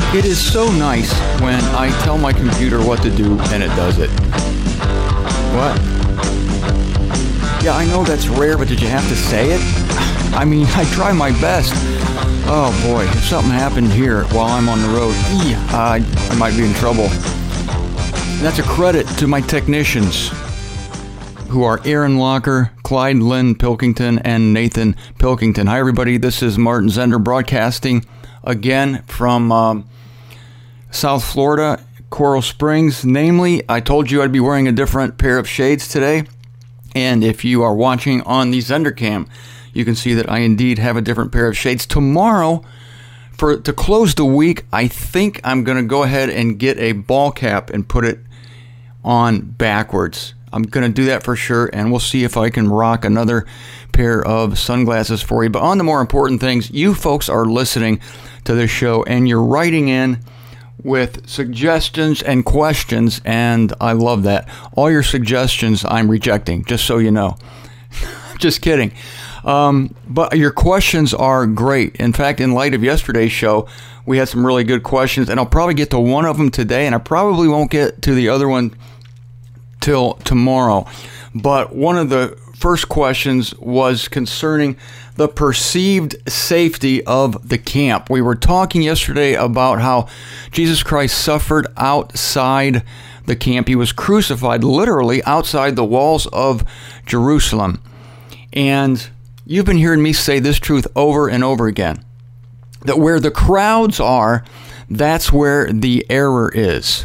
It is so nice when I tell my computer what to do and it does it. What? Yeah, I know that's rare, but did you have to say it? I mean, I try my best. Oh boy, if something happened here while I'm on the road, I might be in trouble. And that's a credit to my technicians, who are Aaron Locker, Clyde Lynn Pilkington, and Nathan Pilkington. Hi everybody, this is Martin Zender broadcasting again from South Florida, Coral Springs. Namely, I told you I'd be wearing a different pair of shades today. And if you are watching on the ZenderCam, you can see that I indeed have a different pair of shades. Tomorrow, to close the week, I think I'm going to go ahead and get a ball cap and put it on backwards. I'm going to do that for sure, and we'll see if I can rock another pair of sunglasses for you. But on the more important things, you folks are listening to this show, and you're writing in with suggestions and questions, and I love that. All your suggestions I'm rejecting, just so you know. Just kidding. But your questions are great. In fact, in light of yesterday's show, we had some really good questions, and I'll probably get to one of them today, and I probably won't get to the other one till tomorrow. But one of the first questions was concerning the perceived safety of the camp. We were talking yesterday about how Jesus Christ suffered outside the camp. He was crucified literally outside the walls of Jerusalem. And you've been hearing me say this truth over and over again, that where the crowds are, that's where the error is.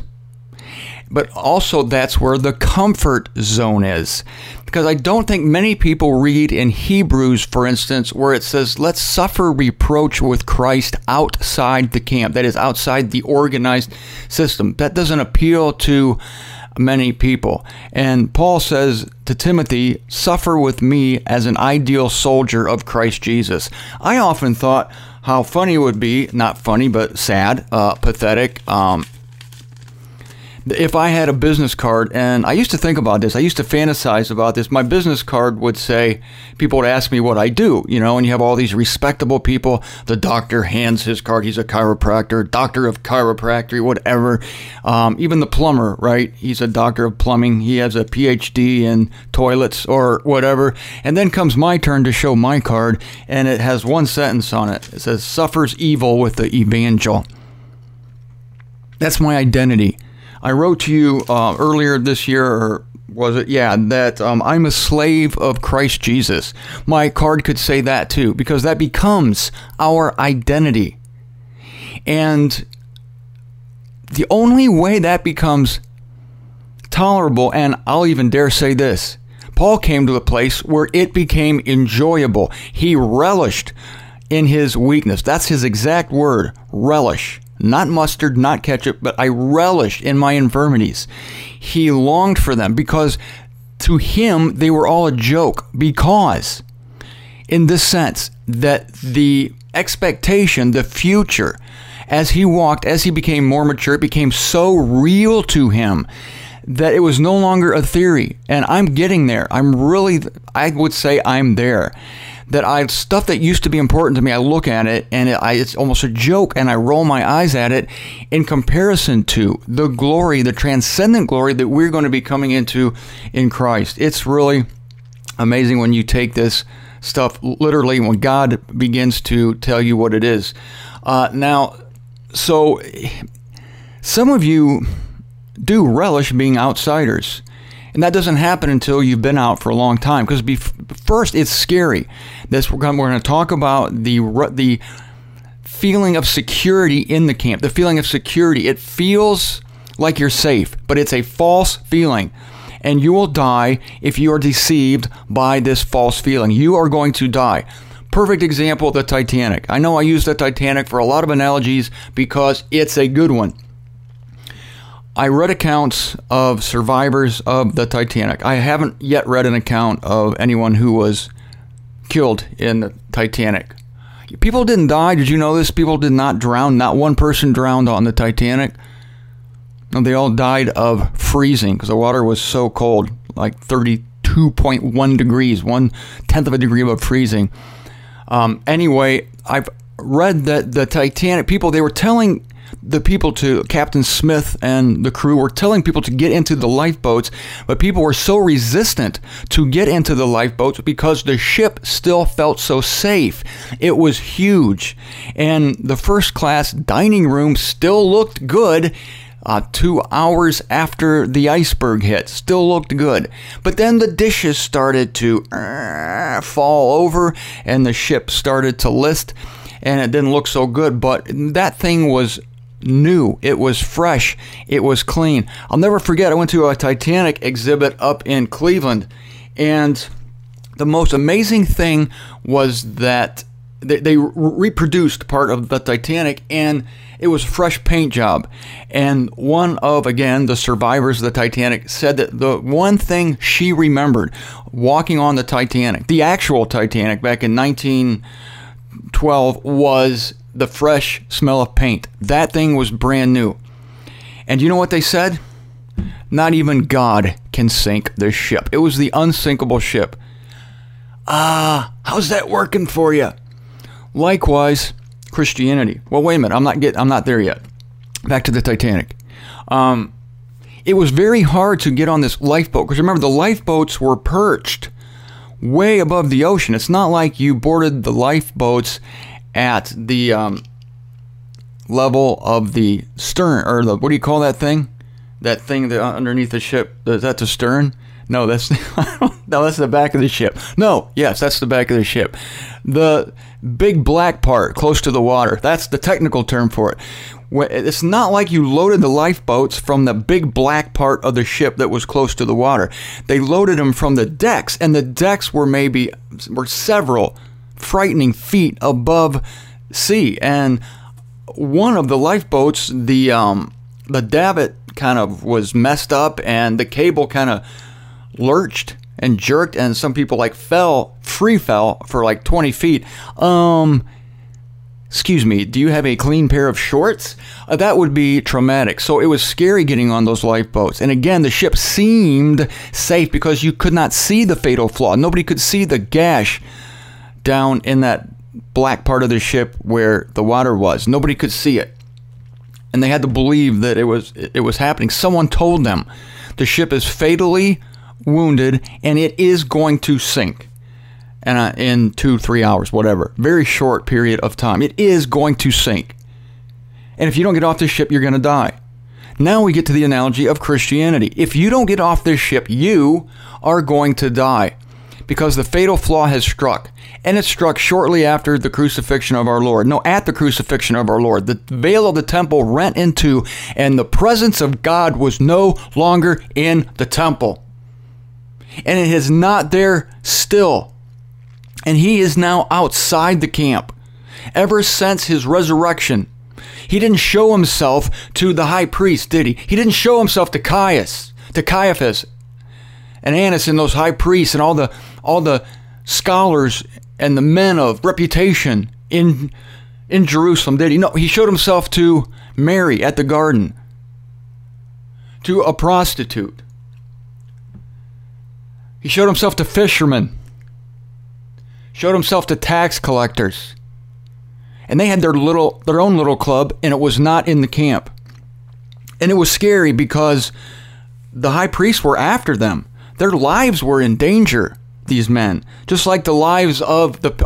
But also that's where the comfort zone is. Because I don't think many people read in Hebrews, for instance, where it says, let's suffer reproach with Christ outside the camp. That is, outside the organized system. That doesn't appeal to many people. And Paul says to Timothy, suffer with me as an ideal soldier of Christ Jesus. I often thought how funny it would be, not funny, but sad, pathetic, if I had a business card, and I used to think about this, I used to fantasize about this, my business card would say, people would ask me what I do, and you have all these respectable people. The doctor hands his card, he's a chiropractor, doctor of chiropractic, whatever. Even the plumber, right? He's a doctor of plumbing. He has a PhD in toilets or whatever. And then comes my turn to show my card, and it has one sentence on it. It says, suffers evil with the evangel. That's my identity. I wrote to you earlier this year, or was it? Yeah, that I'm a slave of Christ Jesus. My card could say that too, because that becomes our identity. And the only way that becomes tolerable, and I'll even dare say this, Paul came to a place where it became enjoyable. He relished in his weakness. That's his exact word, relish. Not mustard, not ketchup, but I relished in my infirmities. He longed for them because to him they were all a joke, because in the sense that the expectation, the future, as he walked, as he became more mature, it became so real to him that it was no longer a theory. And I'm getting there. I would say I'm there. That stuff that used to be important to me, I look at it and it's almost a joke, and I roll my eyes at it in comparison to the glory, the transcendent glory that we're going to be coming into in Christ. It's really amazing when you take this stuff literally, when God begins to tell you what it is. Now, so some of you do relish being outsiders. And that doesn't happen until you've been out for a long time. Because first, it's scary. We're going to talk about the feeling of security in the camp. The feeling of security. It feels like you're safe, but it's a false feeling. And you will die if you are deceived by this false feeling. You are going to die. Perfect example, the Titanic. I know I use the Titanic for a lot of analogies because it's a good one. I read accounts of survivors of the Titanic. I haven't yet read an account of anyone who was killed in the Titanic. People didn't die. Did you know this? People did not drown. Not one person drowned on the Titanic. No, they all died of freezing because the water was so cold, like 32.1 degrees, 1/10 of a degree above freezing. Anyway, I've read that the Titanic people, they were telling the people to Captain Smith and the crew were telling people to get into the lifeboats, but people were so resistant to get into the lifeboats because the ship still felt so safe. It was huge, and the first class dining room still looked good 2 hours after the iceberg hit. Still looked good. But then the dishes started to fall over, and the ship started to list, and it didn't look so good. But that thing was new. It was fresh. It was clean. I'll never forget, I went to a Titanic exhibit up in Cleveland, and the most amazing thing was that they reproduced part of the Titanic, and it was a fresh paint job. And one of, again, the survivors of the Titanic said that the one thing she remembered walking on the Titanic, the actual Titanic back in 1912, was the fresh smell of paint. That thing was brand new. And you know what they said? Not even God can sink this ship. It was the unsinkable ship. How's that working for you? Likewise, Christianity. Well, wait a minute. I'm not there yet. Back to the Titanic. It was very hard to get on this lifeboat because remember, the lifeboats were perched way above the ocean. It's not like you boarded the lifeboats at the level of the stern, or the, what do you call that thing? That thing that underneath the ship. Is that the stern? No, that's that's the back of the ship. No, yes, that's the back of the ship. The big black part close to the water. That's the technical term for it. It's not like you loaded the lifeboats from the big black part of the ship that was close to the water. They loaded them from the decks, and the decks were several frightening feet above sea. And one of the lifeboats, the davit kind of was messed up, and the cable kind of lurched and jerked, and some people free fell for like 20 feet. Excuse me, do you have a clean pair of shorts? That would be traumatic. So it was scary getting on those lifeboats. And again, the ship seemed safe because you could not see the fatal flaw. Nobody could see the gash down in that black part of the ship where the water was. Nobody could see it. And they had to believe that it was happening. Someone told them the ship is fatally wounded and it is going to sink. And in 2-3 hours, whatever, very short period of time, it is going to sink. And if you don't get off this ship, you're going to die. Now we get to the analogy of Christianity. If you don't get off this ship, you are going to die because the fatal flaw has struck. And it struck shortly after the crucifixion of our Lord. No, at the crucifixion of our Lord. The veil of the temple rent in two, and the presence of God was no longer in the temple. And it is not there still. And he is now outside the camp. Ever since his resurrection, he didn't show himself to the high priest, did he? He didn't show himself to Caiaphas and Annas and those high priests and all the scholars and the men of reputation in Jerusalem, did he? No, he showed himself to Mary at the garden, to a prostitute. He showed himself to fishermen. Showed himself to tax collectors. And they had their own little club, and it was not in the camp. And it was scary because the high priests were after them. Their lives were in danger, these men, just like the lives of the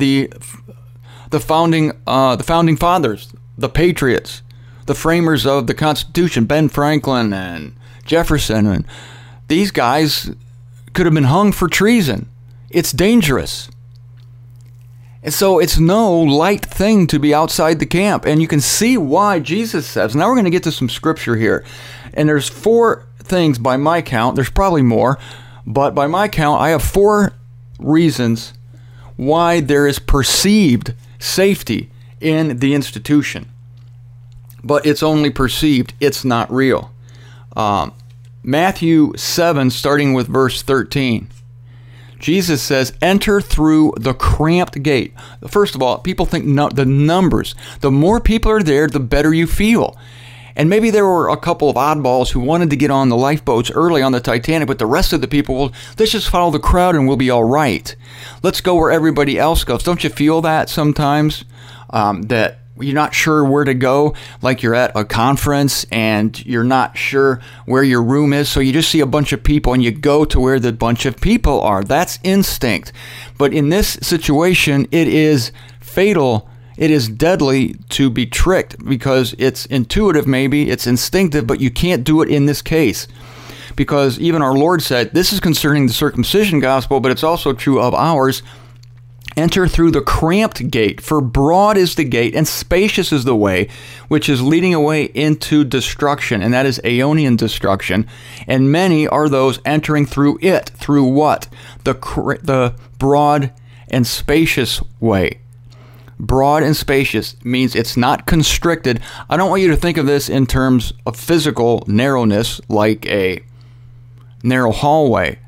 founding fathers, the patriots, the framers of the Constitution, Ben Franklin and Jefferson, and these guys could have been hung for treason. It's dangerous. And so it's no light thing to be outside the camp. And you can see why Jesus says. Now we're going to get to some scripture here. And there's 4 things by my count. There's probably more. But by my count, I have 4 reasons why there is perceived safety in the institution. But it's only perceived. It's not real. Matthew 7, starting with verse 13. Jesus says, enter through the cramped gate. First of all, people think the numbers. The more people are there, the better you feel. And maybe there were a couple of oddballs who wanted to get on the lifeboats early on the Titanic, but the rest of the people, well, let's just follow the crowd and we'll be all right. Let's go where everybody else goes. Don't you feel that sometimes? That you're not sure where to go, like you're at a conference and you're not sure where your room is, so you just see a bunch of people and you go to where the bunch of people are. That's instinct. But in this situation, it is fatal. It is deadly to be tricked because it's intuitive, maybe, it's instinctive, but you can't do it in this case. Because even our Lord said, this is concerning the circumcision gospel, but it's also true of ours. Enter through the cramped gate, for broad is the gate and spacious is the way, which is leading away into destruction, and that is Aeonian destruction. And many are those entering through it. Through what? The broad and spacious way. Broad and spacious means it's not constricted. I don't want you to think of this in terms of physical narrowness, like a narrow hallway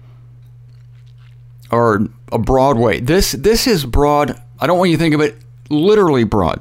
or a broad way. This is broad. I don't want you to think of it literally broad,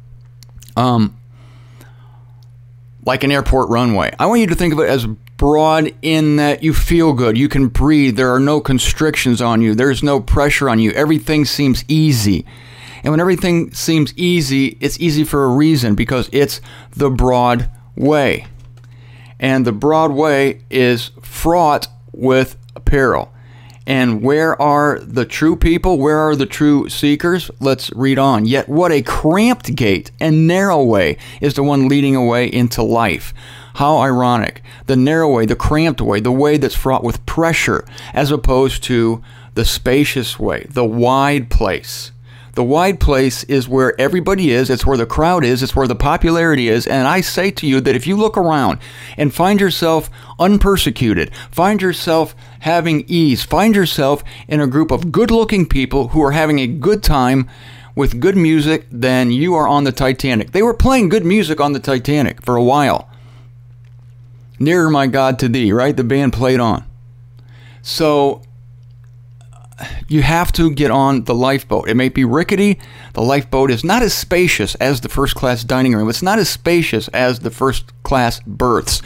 like an airport runway. I want you to think of it as broad in that you feel good. You can breathe. There are no constrictions on you. There's no pressure on you. Everything seems easy. And when everything seems easy, it's easy for a reason, because it's the broad way. And the broad way is fraught with peril. And where are the true people? Where are the true seekers? Let's read on. Yet what a cramped gate and narrow way is the one leading away into life. How ironic. The narrow way, the cramped way, the way that's fraught with pressure, as opposed to the spacious way, the wide place. The wide place is where everybody is. It's where the crowd is. It's where the popularity is. And I say to you that if you look around and find yourself unpersecuted, find yourself having ease, find yourself in a group of good-looking people who are having a good time with good music, then you are on the Titanic. They were playing good music on the Titanic for a while. Nearer, my God, to thee, right? The band played on. So you have to get on the lifeboat. It may be rickety. The lifeboat is not as spacious as the first-class dining room. It's not as spacious as the first-class berths.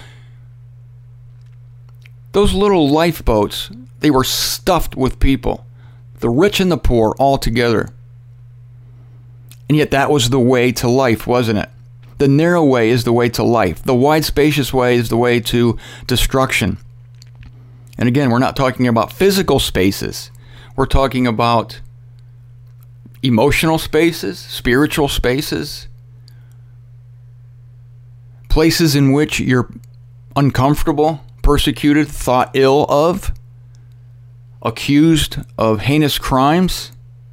Those little lifeboats, they were stuffed with people, the rich and the poor all together. And yet that was the way to life, wasn't it? The narrow way is the way to life. The wide, spacious way is the way to destruction. And again, we're not talking about physical spaces. We're talking about emotional spaces, spiritual spaces, places in which you're uncomfortable, persecuted, thought ill of, accused of heinous crimes.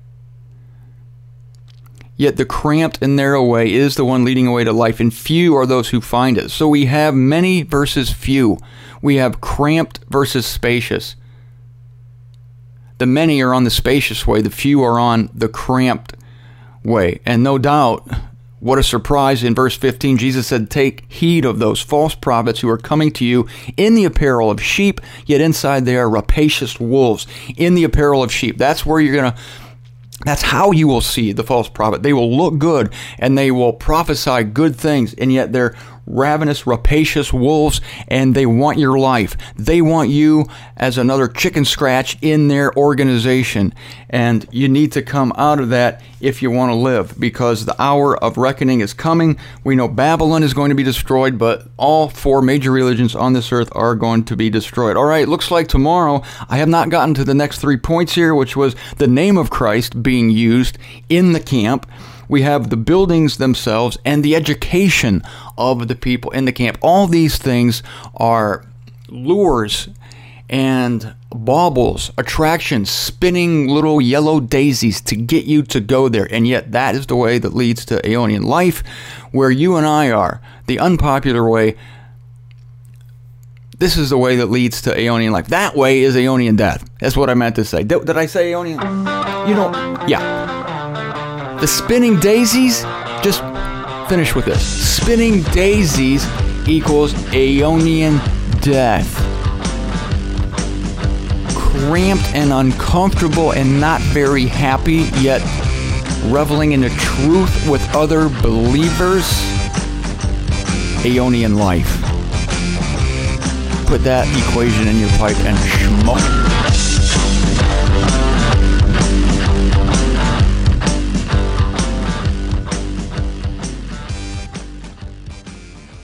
Yet the cramped and narrow way is the one leading away to life, and few are those who find it. So we have many versus few. We have cramped versus spacious. The many are on the spacious way. The few are on the cramped way. And no doubt, what a surprise, in verse 15, Jesus said, take heed of those false prophets who are coming to you in the apparel of sheep, yet inside they are rapacious wolves. In the apparel of sheep. That's where you're going to... That's how you will see the false prophet. They will look good and they will prophesy good things, and yet they're ravenous, rapacious wolves, and they want your life. They want you as another chicken scratch in their organization, and you need to come out of that if you want to live, because the hour of reckoning is coming. We know Babylon is going to be destroyed, but all four major religions on this earth are going to be destroyed. All right, looks like tomorrow, I have not gotten to the next 3 points here, which was the name of Christ being used in the camp. We have the buildings themselves and the education of the people in the camp. All these things are lures and baubles, attractions, spinning little yellow daisies to get you to go there. And yet that is the way that leads to Aeonian life, where you and I are, the unpopular way. This is the way that leads to Aeonian life. That way is Aeonian death. That's what I meant to say. Did I say Aeonian? Yeah. The spinning daisies, just finish with this. Spinning daisies equals Aeonian death. Cramped and uncomfortable and not very happy, yet reveling in the truth with other believers. Aeonian life. Put that equation in your pipe and smoke.